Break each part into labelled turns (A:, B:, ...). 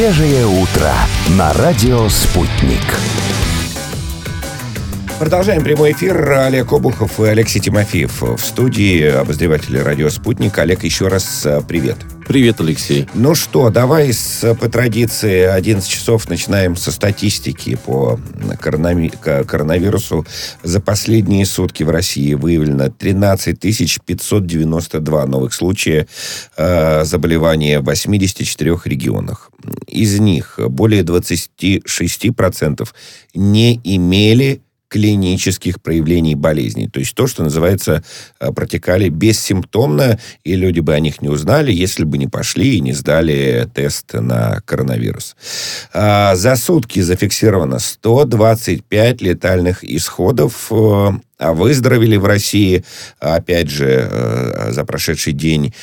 A: Свежее утро на радио «Спутник».
B: Продолжаем прямой эфир. Олег Обухов и Алексей Тимофеев в студии, обозреватели радио «Спутник». Олег, еще раз привет.
C: Привет, Алексей.
B: Ну что, давай по традиции 11 часов начинаем со статистики по коронавирусу. За последние сутки в России выявлено 13 592 новых случая заболевания в 84 регионах. Из них более 26% не имели клинических проявлений болезней. То есть то, что называется, протекали бессимптомно, и люди бы о них не узнали, если бы не пошли и не сдали тест на коронавирус. За сутки зафиксировано 125 летальных исходов, а выздоровели в России, опять же, за прошедший день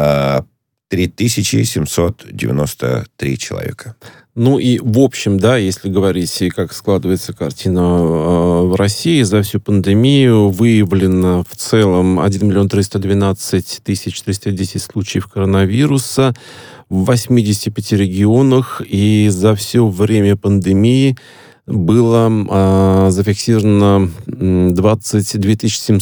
B: 3793 человека.
C: Ну и в общем, да, если говорить, как складывается картина в России, за всю пандемию выявлено в целом 1 312 310 случаев коронавируса в 85 регионах, и за все время пандемии было зафиксировано 22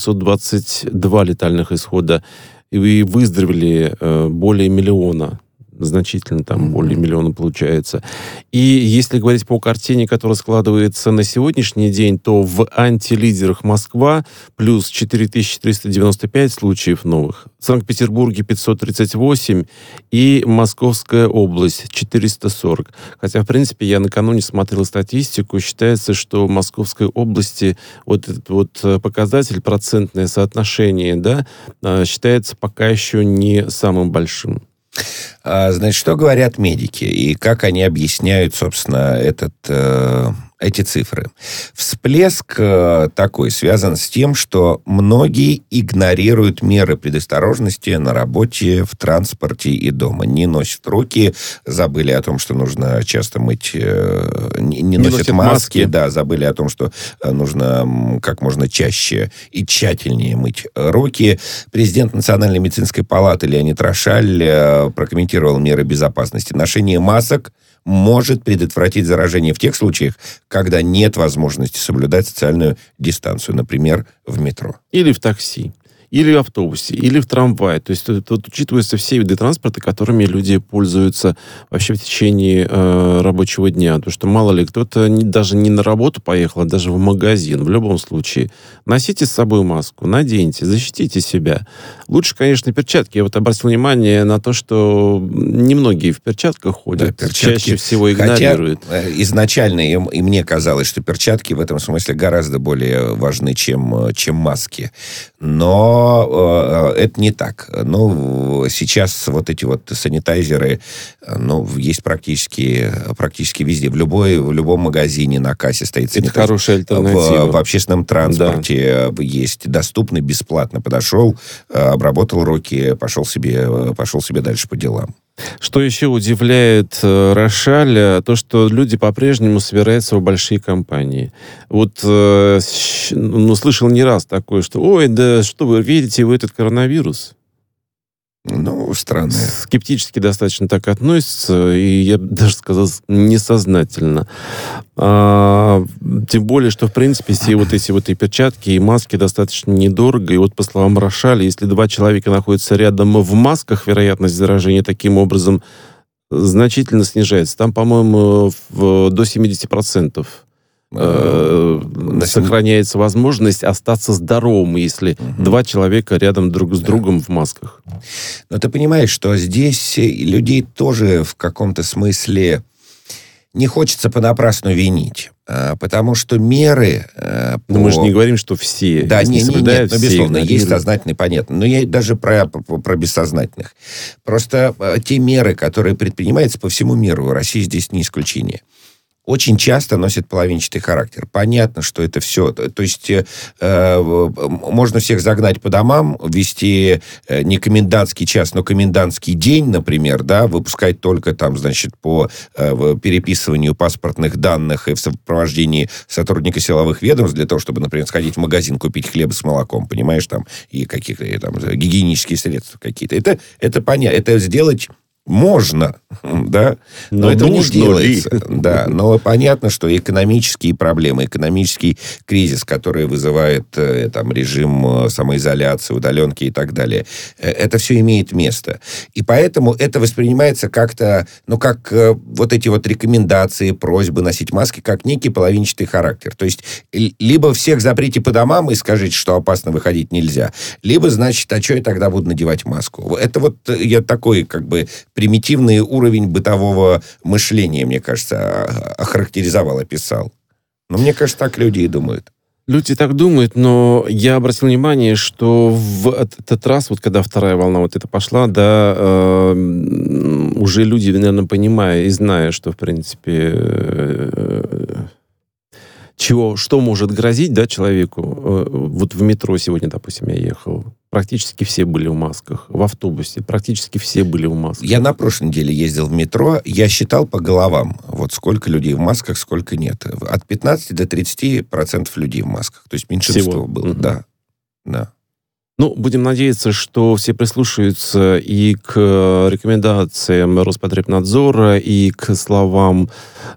C: 722 летальных исхода, и выздоровели более миллиона. Значительно, там более миллиона получается. И если говорить по картине, которая складывается на сегодняшний день, то в антилидерах Москва плюс 4395 случаев новых, в Санкт-Петербурге 538 и Московская область 440. Хотя, в принципе, я накануне смотрел статистику, считается, что в Московской области вот этот вот показатель, процентное соотношение, да, считается пока еще не самым большим.
B: Значит, что говорят медики и как они объясняют, собственно, эти цифры? Всплеск такой связан с тем, что многие игнорируют меры предосторожности на работе, в транспорте и дома. Не носят руки, забыли о том, что нужно часто мыть, не носят маски, да, забыли о том, что нужно как можно чаще и тщательнее мыть руки. Президент Национальной медицинской палаты Леонид Рошаль прокомментировал меры безопасности. Ношение масок может предотвратить заражение в тех случаях, когда нет возможности соблюдать социальную дистанцию, например, в метро.
C: Или в такси, или в автобусе, или в трамвае. То есть тут учитываются все виды транспорта, которыми люди пользуются вообще в течение рабочего дня. Потому что, мало ли, кто-то даже не на работу поехал, а даже в магазин. В любом случае, носите с собой маску, наденьте, защитите себя. Лучше, конечно, перчатки. Я вот обратил внимание на то, что немногие в перчатках ходят. Да, чаще всего игнорируют.
B: Хотя изначально и мне казалось, что перчатки в этом смысле гораздо более важны, чем маски. Но это не так. Ну, сейчас вот эти вот санитайзеры, есть практически везде. В любом магазине на кассе стоит санитайзер.
C: Это хорошая альтернатива.
B: В общественном транспорте есть доступный, бесплатно. Подошел, обработал руки, пошел себе дальше по делам.
C: Что еще удивляет Рошаля, то, что люди по-прежнему собираются в большие компании. Вот, слышал не раз такое, что, ой, да что вы верите в этот коронавирус?
B: Странно.
C: Скептически достаточно так относятся, и я бы даже сказал, несознательно. Тем более, что, в принципе, все вот эти вот и перчатки, и маски достаточно недорого. И вот, по словам Рошаля, если 2 человека находятся рядом в масках, вероятность заражения таким образом значительно снижается. Там, по-моему, до 70%. Сохраняется возможность остаться здоровым, если 2 человека рядом друг с другом в масках.
B: Но ты понимаешь, что здесь людей тоже в каком-то смысле не хочется понапрасну винить. Потому что меры...
C: Но мы же не говорим, что все.
B: Да, нет, безусловно, есть сознательные, понятно. Но я даже про бессознательных. Просто те меры, которые предпринимаются по всему миру, Россия здесь не исключение, очень часто носит половинчатый характер. Понятно, что это все... То есть можно всех загнать по домам, ввести не комендантский час, но комендантский день, например, да, выпускать только там, значит, по переписыванию паспортных данных и в сопровождении сотрудника силовых ведомств для того, чтобы, например, сходить в магазин, купить хлеб с молоком, понимаешь, там, и какие-то там гигиенические средства какие-то. Это понятно. Это сделать можно, да, но это не делается. Да, но понятно, что экономические проблемы, экономический кризис, который вызывает там, режим самоизоляции, удаленки и так далее, это все имеет место. И поэтому это воспринимается как-то, как вот эти вот рекомендации, просьбы носить маски, как некий половинчатый характер. То есть, либо всех заприте по домам и скажите, что опасно выходить нельзя, либо, значит, а что я тогда буду надевать маску? Это вот я такой, как бы, примитивный уровень бытового мышления, мне кажется, охарактеризовал, описал. Но мне кажется, так люди и думают.
C: Люди так думают, но я обратил внимание, что в этот раз, вот когда вторая волна вот эта пошла, да, уже люди, наверное, понимая и зная, что, в принципе, что может грозить, да, человеку. Вот в метро сегодня, допустим, я ехал. Практически все были в масках. В автобусе практически все были в масках.
B: Я на прошлой неделе ездил в метро. Я считал по головам, вот сколько людей в масках, сколько нет. От 15 до 30% людей в масках. То есть меньшинство
C: Всего.
B: было. Да.
C: Ну, будем надеяться, что все прислушаются и к рекомендациям Роспотребнадзора, и к словам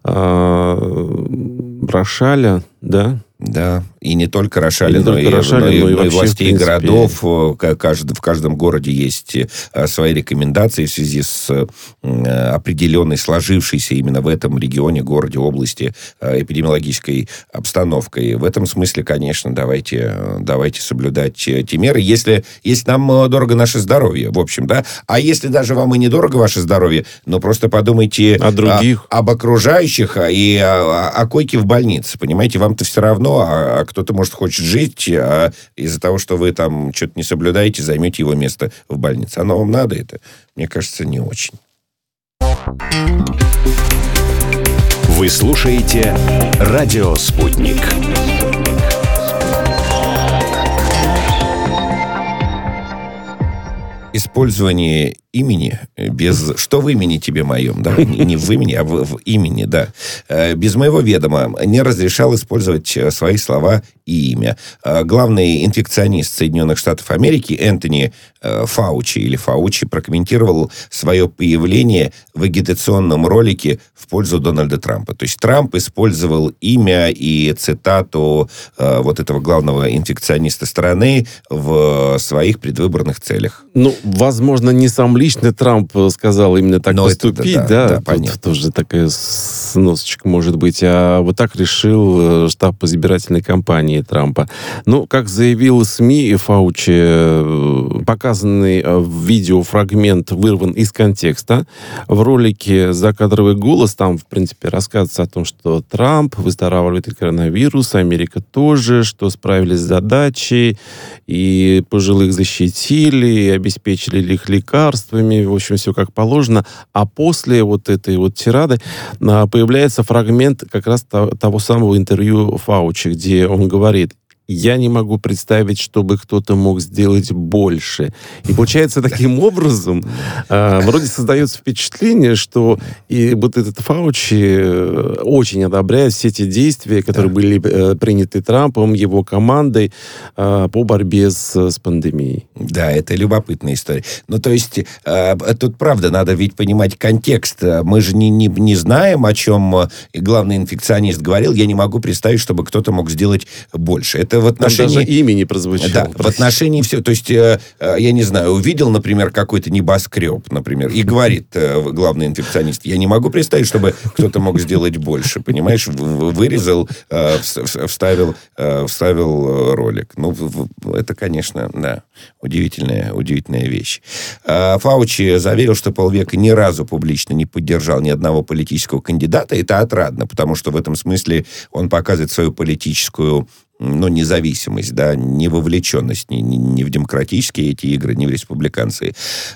C: Рошаля, да?
B: Да, и не только Рошаля, но и властей городов. В каждом городе есть свои рекомендации в связи с определенной сложившейся именно в этом регионе, городе, области эпидемиологической обстановкой. В этом смысле, конечно, давайте соблюдать те меры, если нам дорого наше здоровье, в общем, да. А если даже вам и недорого ваше здоровье, но просто подумайте
C: о других,
B: об окружающих и о койке в больнице, понимаете, вам-то все равно, а кто-то, может, хочет жить, а из-за того, что вы там что-то не соблюдаете, займете его место в больнице. Оно вам надо это? Мне кажется, не очень.
A: Вы слушаете «Радио Спутник».
B: Использование имени без... Что в имени тебе моем, да? Не в имени, а в имени, да. Без моего ведома не разрешал использовать свои слова и имя. Главный инфекционист Соединенных Штатов Америки Энтони Фаучи прокомментировал свое появление в агитационном ролике в пользу Дональда Трампа. То есть Трамп использовал имя и цитату вот этого главного инфекциониста страны в своих предвыборных целях.
C: Ну, возможно, не сам лично Трамп сказал именно так поступить, да,
B: понятно.
C: Тут тоже такая сносочка может быть, а вот так решил штаб избирательной кампании Трампа. Ну, как заявил СМИ, Фаучи, показанный в видео фрагмент вырван из контекста. В ролике «Закадровый голос» там, в принципе, рассказывается о том, что Трамп выздоравливает от коронавируса, Америка тоже, что справились с задачей, и пожилых защитили, и обеспечили их лекарствами, в общем, все как положено. А после вот этой вот тирады появляется фрагмент как раз того самого интервью Фаучи, где он говорит: я не могу представить, чтобы кто-то мог сделать больше. И получается, таким образом, вроде создается впечатление, что и вот этот Фаучи очень одобряет все те действия, которые были приняты Трампом, его командой по борьбе с пандемией.
B: Да, это любопытная история. Ну, то есть, тут, правда, надо ведь понимать контекст. Мы же не знаем, о чем главный инфекционист говорил. Я не могу представить, чтобы кто-то мог сделать больше. Это в отношении...
C: Там даже имя не прозвучало.
B: Да, в отношении всего. То есть, я не знаю, увидел, например, какой-то небоскреб, например, и говорит главный инфекционист: я не могу представить, чтобы кто-то мог сделать больше. Понимаешь? Вырезал, вставил ролик. Ну, это, конечно, да, удивительная вещь. Фаучи заверил, что полвека ни разу публично не поддержал ни одного политического кандидата. Это отрадно, потому что в этом смысле он показывает свою политическую независимость, да, не вовлеченность ни в демократические эти игры, ни в республиканские,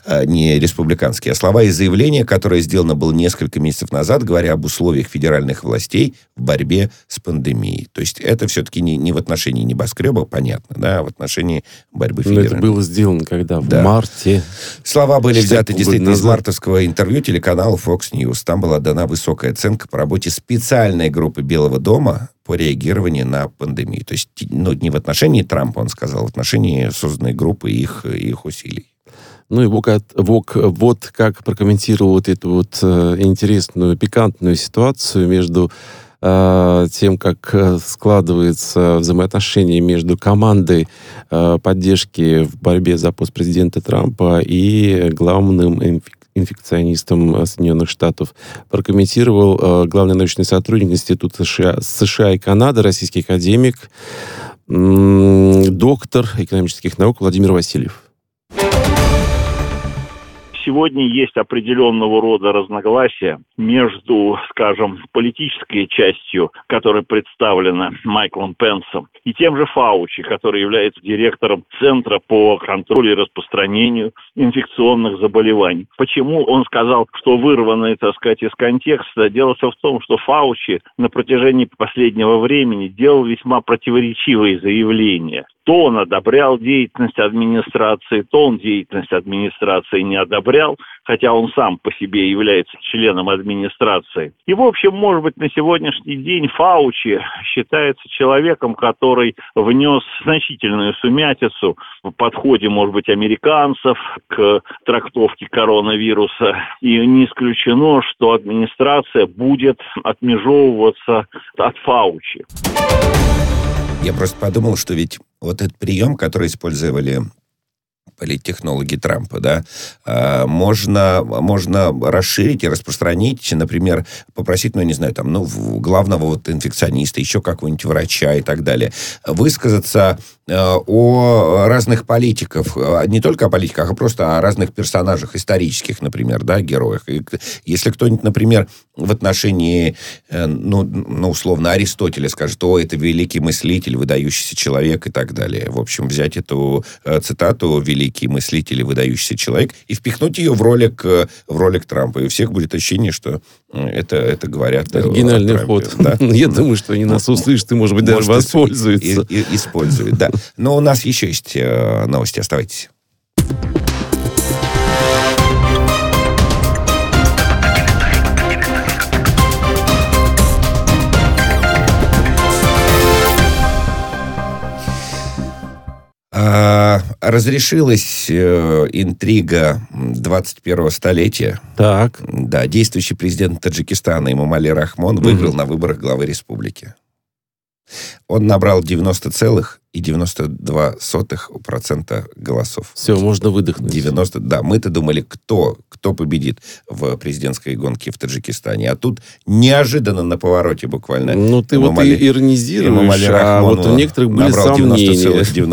B: а слова и заявления, которое сделано было несколько месяцев назад, говоря об условиях федеральных властей в борьбе с пандемией. То есть это все-таки не в отношении небоскреба, понятно, да, а в отношении борьбы федеральной.
C: Но это было сделано когда? В марте.
B: Слова были взяты действительно из мартовского интервью телеканалу Fox News. Там была дана высокая оценка по работе специальной группы Белого дома по реагированию на пандемию. То есть, не в отношении Трампа, он сказал, в отношении созданной группы и их усилий.
C: Ну и вот как прокомментировал вот эту вот интересную, пикантную ситуацию между тем, как складываются взаимоотношения между командой поддержки в борьбе за пост президента Трампа и главным инфекционистом Соединенных Штатов. Прокомментировал главный научный сотрудник Института США и Канады, российский академик, доктор экономических наук Владимир Васильев.
D: Сегодня есть определенного рода разногласия между, скажем, политической частью, которая представлена Майклом Пенсом, и тем же Фаучи, который является директором Центра по контролю и распространению инфекционных заболеваний. Почему он сказал, что вырвано, так сказать, из контекста? Дело все в том, что Фаучи на протяжении последнего времени делал весьма противоречивые заявления. То он одобрял деятельность администрации, то он деятельность администрации не одобрял, хотя он сам по себе является членом администрации. И, в общем, может быть, на сегодняшний день Фаучи считается человеком, который внес значительную сумятицу в подходе, может быть, американцев к трактовке коронавируса. И не исключено, что администрация будет отмежевываться от Фаучи.
B: Я просто подумал, что ведь вот этот прием, который использовали политтехнологи Трампа, да, можно расширить и распространить, например, попросить, главного вот инфекциониста, еще какого-нибудь врача и так далее, высказаться о разных политиках, не только о политиках, а просто о разных персонажах исторических, например, да, героях. И если кто-нибудь, например, в отношении, условно, Аристотеля скажет, это великий мыслитель, выдающийся человек и так далее. В общем, взять эту цитату «великий мыслитель и выдающийся человек» и впихнуть ее в ролик Трампа. И у всех будет ощущение, что это говорят...
C: Оригинальный ход. Да. Я думаю, что они нас услышат и, может быть, даже воспользуются.
B: Используют, да. Но у нас еще есть новости. Оставайтесь. Разрешилась интрига 21-го столетия.
C: Так.
B: Да, действующий президент Таджикистана Эмомали Рахмон выиграл на выборах главы республики. Он набрал 90,92% голосов.
C: Все, можно выдохнуть.
B: 90, да. Мы-то думали, кто победит в президентской гонке в Таджикистане. А тут неожиданно на повороте буквально.
C: Ты иронизируешь, а вот у некоторых были сомнения.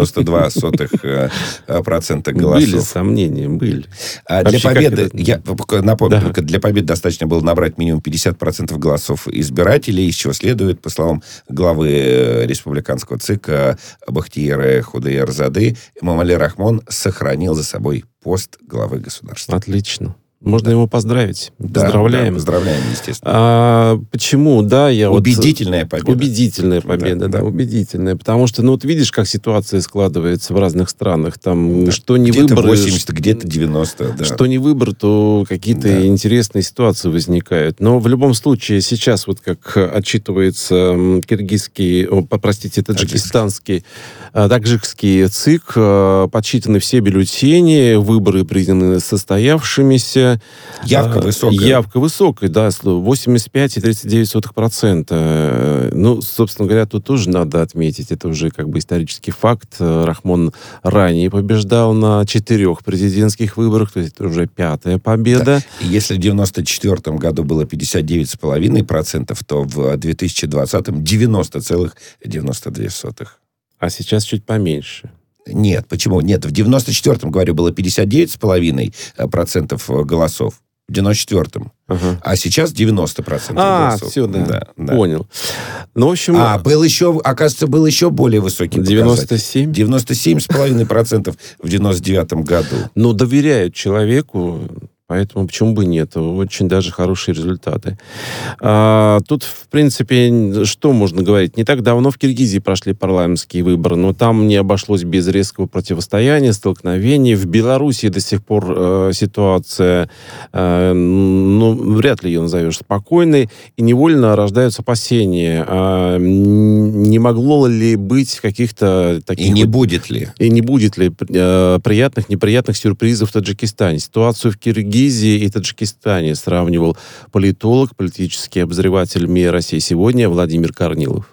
B: 90,92% голосов.
C: Были сомнения, были.
B: Для победы, я напомню, только для победы достаточно было набрать минимум 50% голосов избирателей, из чего следует, по словам главы республиканского ЦИКа Бахтиера Худайерзады, Эмомали Рахмон сохранил за собой пост главы государства.
C: Отлично. Можно его поздравить. Поздравляем.
B: Да, поздравляем, естественно.
C: Почему? Да,
B: убедительная победа.
C: Убедительная победа, да, убедительная. Потому что, видишь, как ситуация складывается в разных странах. Там, что не
B: где-то
C: выбор...
B: 80, где-то 90, да.
C: Что не выбор, то какие-то интересные ситуации возникают. Но в любом случае, сейчас, вот как отчитывается таджикистанский ЦИК, подсчитаны все бюллетени, выборы признаны состоявшимися.
B: Явка высокая.
C: Явка высокая, да, 85,39%. Собственно говоря, тут тоже надо отметить, это уже исторический факт. Рахмон ранее побеждал на 4 президентских выборах, то есть это уже 5-я победа.
B: Да. И если в 1994 году было 59,5%, то в 2020-м 90,92%.
C: А сейчас чуть поменьше.
B: Нет, почему? Нет, в 94-м, говорю, было 59,5% голосов. В 94-м. А сейчас 90% голосов.
C: Все, да. Понял. В общем...
B: был еще более высокий
C: 97?
B: 97,5% в 99-м году.
C: Доверяют человеку, Поэтому почему бы нет? Очень даже хорошие результаты. Тут, в принципе, что можно говорить? Не так давно в Киргизии прошли парламентские выборы, но там не обошлось без резкого противостояния, столкновений. В Беларуси до сих пор ситуация, вряд ли ее назовешь спокойной, и невольно рождаются опасения. Не могло ли быть каких-то таких...
B: И не будет ли
C: приятных, неприятных сюрпризов в Таджикистане? Ситуацию в Киргизии и Таджикистане сравнивал политолог, политический обозреватель МИА России сегодня Владимир Корнилов.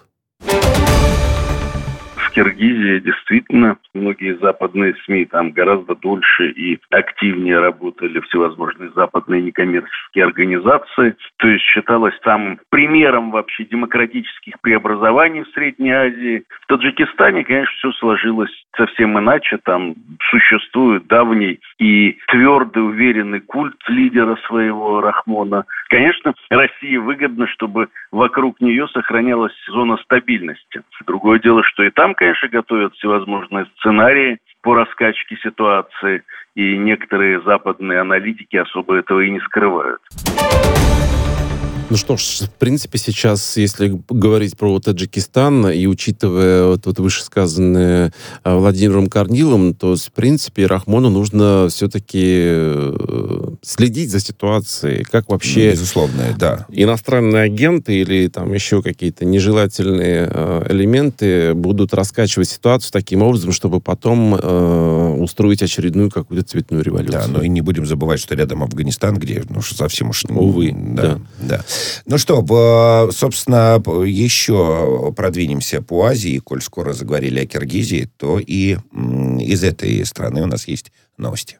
E: В Киргизии действительно многие западные СМИ там гораздо дольше и активнее работали всевозможные западные некоммерческие организации. То есть считалось там примером вообще демократических преобразований в Средней Азии. В Таджикистане, конечно, все сложилось совсем иначе. Там существует давний и твердый, уверенный культ лидера своего Рахмона. Конечно, России выгодно, чтобы вокруг нее сохранялась зона стабильности. Другое дело, что и там, конечно, готовят всевозможные сценарии по раскачке ситуации, и некоторые западные аналитики особо этого и не скрывают.
C: Ну что ж, в принципе, сейчас, если говорить про Таджикистан, и учитывая вот вышесказанное Владимиром Корниловым, то, в принципе, Рахмону нужно все-таки следить за ситуацией. Как вообще...
B: Безусловно, да.
C: Иностранные агенты или там еще какие-то нежелательные элементы будут раскачивать ситуацию таким образом, чтобы потом устроить очередную какую-то цветную революцию.
B: Да, но и не будем забывать, что рядом Афганистан, где совсем уж...
C: Увы,
B: да. Ну что, собственно, еще продвинемся по Азии. Коль скоро заговорили о Киргизии, то и из этой страны у нас есть новости.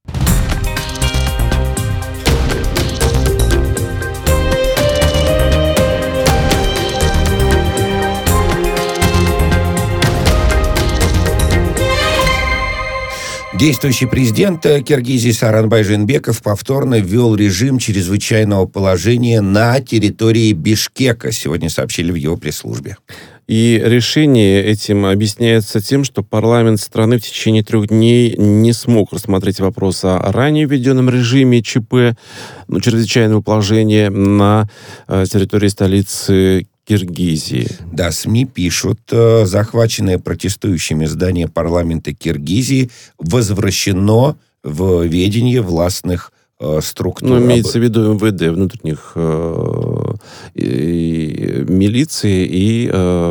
B: Действующий президент Киргизии Сооронбай Жээнбеков повторно ввел режим чрезвычайного положения на территории Бишкека. Сегодня сообщили в его пресс-службе.
C: И решение этим объясняется тем, что парламент страны в течение 3 дней не смог рассмотреть вопрос о ранее введенном режиме ЧП, чрезвычайного положения на территории столицы Киргизии.
B: Да, СМИ пишут, захваченное протестующими здание парламента Киргизии возвращено в ведение властных структур.
C: Имеется в виду МВД, внутренних милиции и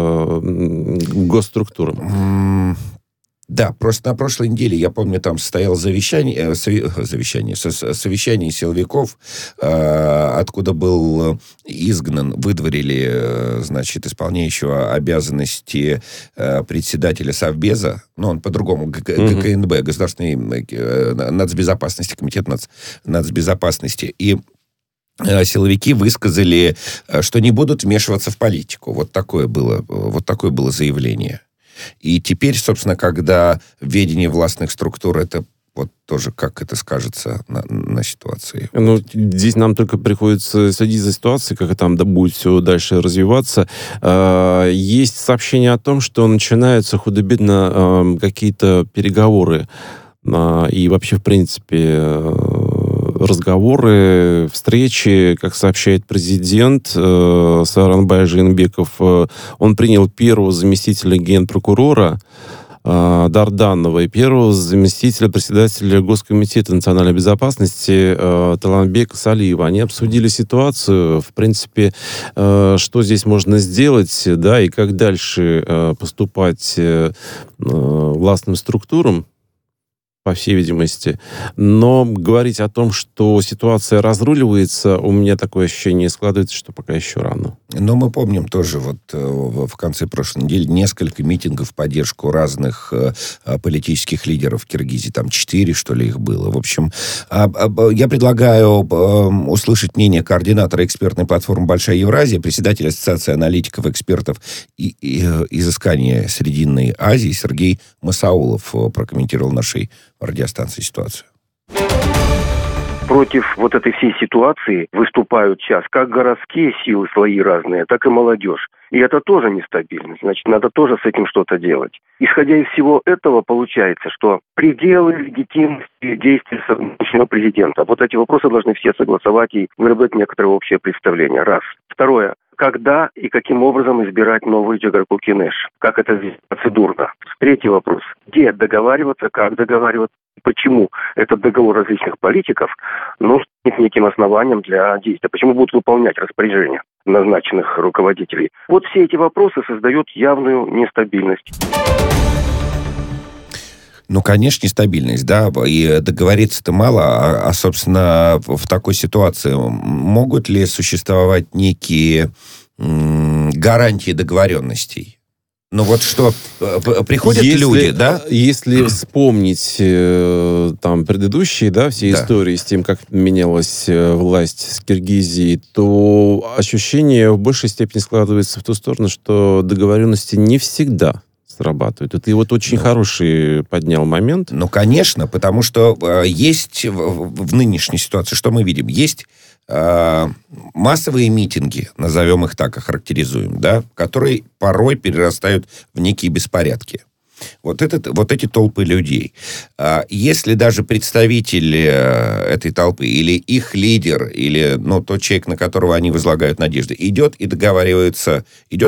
C: госструктурам.
B: Да, просто на прошлой неделе, я помню, там состоялось совещание силовиков, откуда был выдворили, исполняющего обязанности председателя Совбеза, он по-другому, ГКНБ, Государственный нацбезопасности, комитет нацбезопасности, и силовики высказали, что не будут вмешиваться в политику. Вот такое было заявление. И теперь, собственно, когда ведение властных структур, это вот тоже как это скажется на ситуации?
C: Здесь нам только приходится следить за ситуацией, как там будет все дальше развиваться. Есть сообщение о том, что начинаются худо-бедно какие-то переговоры и вообще, в принципе, разговоры, встречи, как сообщает президент Сооронбай Жээнбеков, он принял первого заместителя генпрокурора Дарданова и первого заместителя председателя Госкомитета национальной безопасности Таланбека Салиева. Они обсудили ситуацию, в принципе, что здесь можно сделать, да, и как дальше поступать властным структурам, по всей видимости. Но говорить о том, что ситуация разруливается, у меня такое ощущение складывается, что пока еще рано.
B: Но мы помним тоже в конце прошлой недели несколько митингов в поддержку разных политических лидеров в Киргизии. Там 4, что ли, их было. В общем, я предлагаю услышать мнение координатора экспертной платформы «Большая Евразия», председателя Ассоциации аналитиков, экспертов и изыскания Срединной Азии Сергей Масаулов прокомментировал нашей радиостанции ситуацию.
F: Против вот этой всей ситуации выступают сейчас как городские силы, слои разные, так и молодежь. И это тоже нестабильность. Значит, надо тоже с этим что-то делать. Исходя из всего этого, получается, что пределы легитимности действий нынешнего президента. Вот эти вопросы должны все согласовать и выработать некоторое общее представление. Раз. Второе. Когда и каким образом избирать новую Джигарку Кинеш? Как это здесь процедурно? Третий вопрос. Где договариваться, как договариваться? Почему этот договор различных политиков нужен неким основанием для действия? Почему будут выполнять распоряжения назначенных руководителей? Вот все эти вопросы создают явную нестабильность.
B: Ну, конечно, нестабильность, да, и договориться-то мало, собственно, в такой ситуации могут ли существовать некие гарантии договоренностей? Ну, вот что, приходят люди, да?
C: Если вспомнить там предыдущие, да, все истории с тем, как менялась власть с Киргизией, то ощущение в большей степени складывается в ту сторону, что договоренности не всегда срабатывают. Это вот очень хороший поднял момент.
B: Ну, конечно, потому что есть в нынешней ситуации, что мы видим? Есть массовые митинги, назовем их так, охарактеризуем, да, которые порой перерастают в некие беспорядки. Вот эти толпы людей. Если даже представители этой толпы, или их лидер, или тот человек, на которого они возлагают надежды, идет и договаривается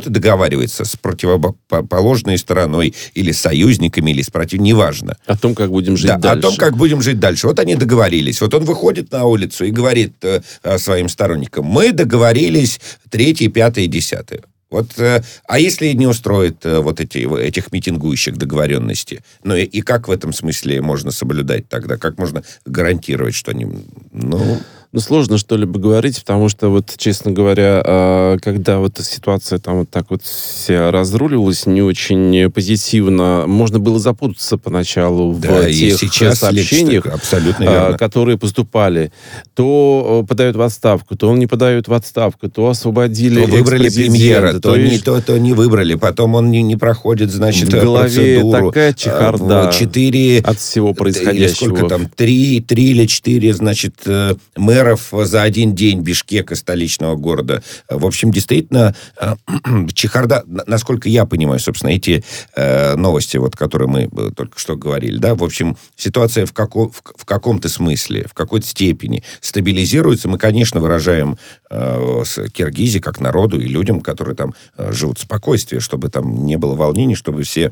B: с противоположной стороной, или с союзниками, или с противниками, неважно.
C: О том, как будем жить дальше.
B: О том, как будем жить дальше. Вот они договорились. Вот он выходит на улицу и говорит своим сторонникам: мы договорились 3, 5, 10. Вот, а если не устроит этих митингующих договоренности? Ну и как в этом смысле можно соблюдать тогда? Как можно гарантировать, что они...
C: Ну, сложно что-либо говорить, потому что, вот, честно говоря, когда вот ситуация там вот так вот вся разруливалась не очень позитивно, можно было запутаться поначалу в тех сообщениях, которые поступали. То подают в отставку, то он не подает в отставку, то освободили
B: экс-президента. То выбрали премьера, то не выбрали, потом он не проходит, значит,
C: в голове
B: процедуру.
C: Такая чехарда
B: 4
C: от всего происходящего.
B: Или сколько там, 3 или 4, значит, мэров за один день Бишкека, столичного города. В общем, действительно, чехарда, насколько я понимаю, собственно, эти новости, вот, которые мы только что говорили, да, в общем, ситуация в каком-то смысле, в какой-то степени стабилизируется. Мы, конечно, выражаем с Киргизии как народу и людям, которые там живут в спокойствии, чтобы там не было волнений, чтобы все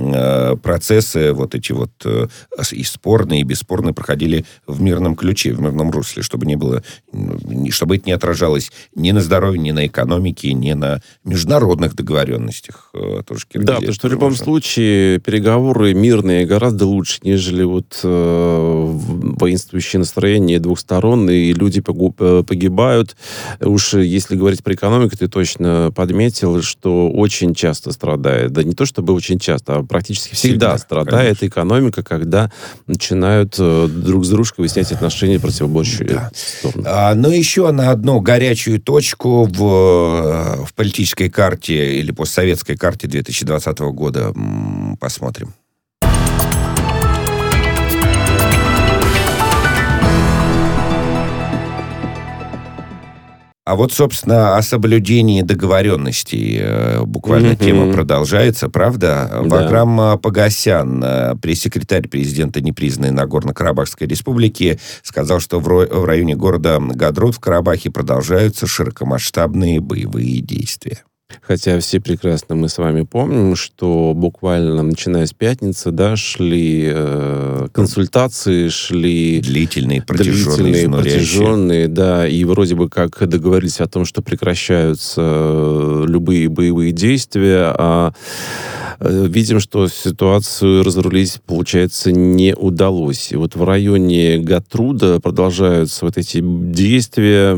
B: процессы вот эти вот и спорные, и бесспорные проходили в мирном ключе, в мирном русле, чтобы не было, чтобы это не отражалось ни на здоровье, ни на экономике, ни на международных договоренностях. Тоже Киргизия.
C: Да, потому что в любом случае переговоры мирные гораздо лучше, нежели вот воинствующие настроения двухсторонние, и люди погибают. Уж если говорить про экономику, ты точно подметил, что очень часто страдает, да не то чтобы очень часто, а практически всегда страдает, конечно, экономика, когда начинают друг с дружкой выяснять отношения противоборствующие стороны.
B: Но еще на одну горячую точку в политической карте или постсоветской карте 2020 года посмотрим. А вот, собственно, о соблюдении договоренностей буквально тема продолжается, правда? Да. Ваграм Погосян, пресс-секретарь президента непризнанной Нагорно-Карабахской республики, сказал, что в районе города Гадрут в Карабахе продолжаются широкомасштабные боевые действия.
C: Хотя все прекрасно мы с вами помним, что буквально начиная с пятницы, да, шли консультации, шли
B: длительные, протяженные,
C: да, и вроде бы как договорились о том, что прекращаются любые боевые действия, а видим, что ситуацию разрулить, получается, не удалось. И вот в районе Гатруда продолжаются вот эти действия.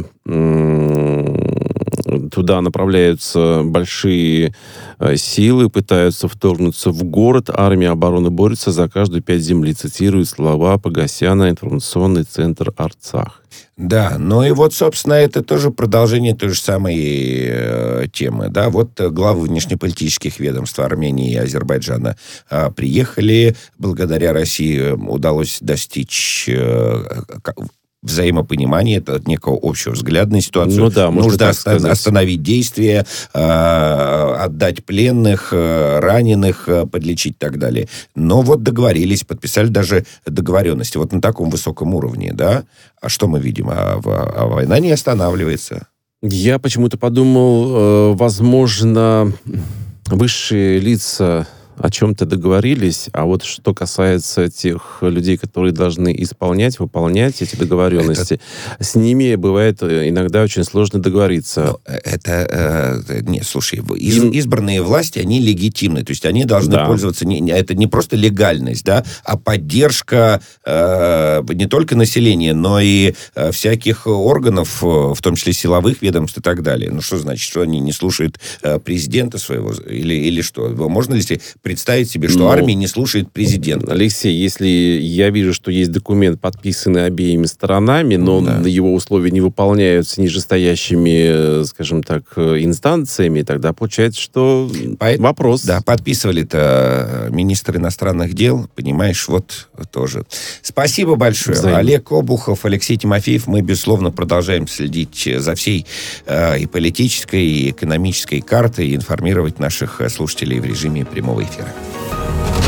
C: Туда направляются большие силы, пытаются вторгнуться в город. Армия обороны борется за каждую 5 земли, цитирует слова Погосяна, информационный центр Арцах.
B: Да, ну и вот, собственно, это тоже продолжение той же самой темы. Да? Вот главы внешнеполитических ведомств Армении и Азербайджана приехали. Благодаря России удалось достичь взаимопонимания, это некого общего взгляда на ситуацию.
C: Ну да,
B: нужно остановить действия, отдать пленных, раненых, подлечить и так далее. Но вот договорились, подписали даже договоренности. Вот на таком высоком уровне, да? А что мы видим? А война не останавливается.
C: Я почему-то подумал, возможно, высшие лица о чем-то договорились, а вот что касается тех людей, которые должны выполнять эти договоренности, с ними бывает иногда очень сложно договориться.
B: Нет, слушай, избранные власти, они легитимны, то есть они должны пользоваться, это не просто легальность, да, а поддержка не только населения, но и всяких органов, в том числе силовых ведомств и так далее. Ну, что значит, что они не слушают президента своего, или что? Можно ли себе представить себе, что армия не слушает президента?
C: Алексей, если я вижу, что есть документ, подписанный обеими сторонами, но его условия не выполняются нижестоящими, скажем так, инстанциями, тогда получается, что вопрос.
B: Да, подписывали-то министр иностранных дел, понимаешь, вот тоже. Спасибо большое. Олег Обухов, Алексей Тимофеев. Мы, безусловно, продолжаем следить за всей и политической, и экономической картой, и информировать наших слушателей в режиме прямого эфира.